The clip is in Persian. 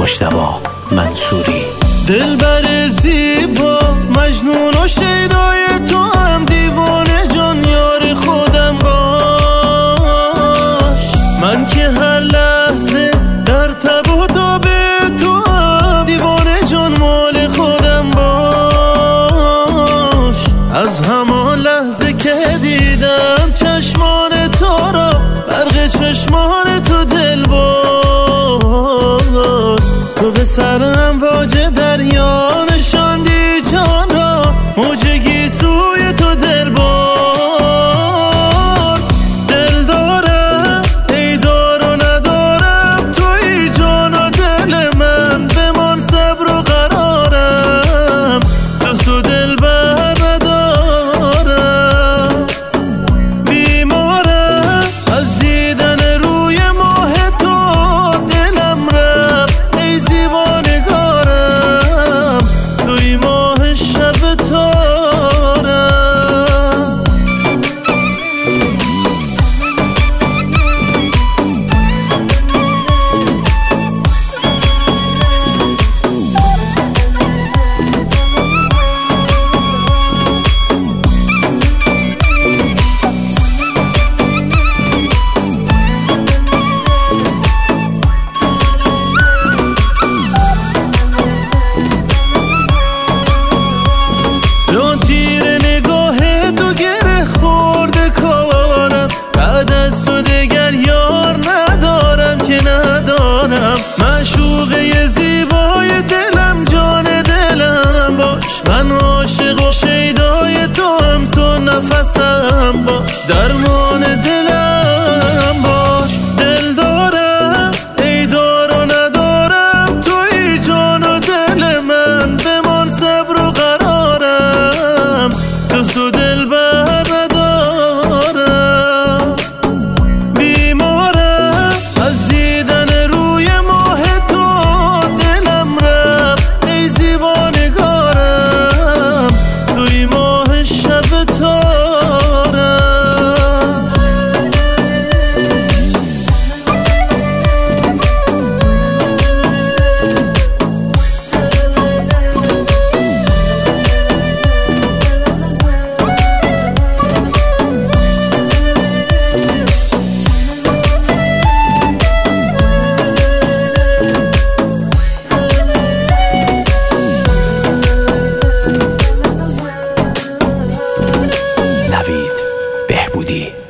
مجتبی منصوری. دلبر زیبا مجنون و شیدای تو هم دیوانه جان یار خودم باش. من که هر لحظه در تب و تاب تو هم دیوانه جان مال خودم باش. از همان لحظه که دیدم چشمان تو را برق چشمان تو دل بار، تو به سرم واجه دریا نشاندی جان را موجگی سوی تو دل بار. دل دارم ای دار و ندارم توی جان و دل من، بمان صبر و قرارم دوست و دل بر ندارم. بیمارم از دیدن روی ماه تو دلم رفت ای زیبانگارم توی ماه شب تارم. معشوقه زیبای دلم جان دلم باش، من عاشق و شیدای تو هم تو نفسم باش، درمان دلم باش. دل دارم ای دار و ندارم توی جان و دل من، بمان صبر و قرارم دوست و دل بر ندارم. بیمارم از دیدن روی ماه تو دلم رفت ای زیبانگارم توی ماه شب تارم. نوید بهبودی.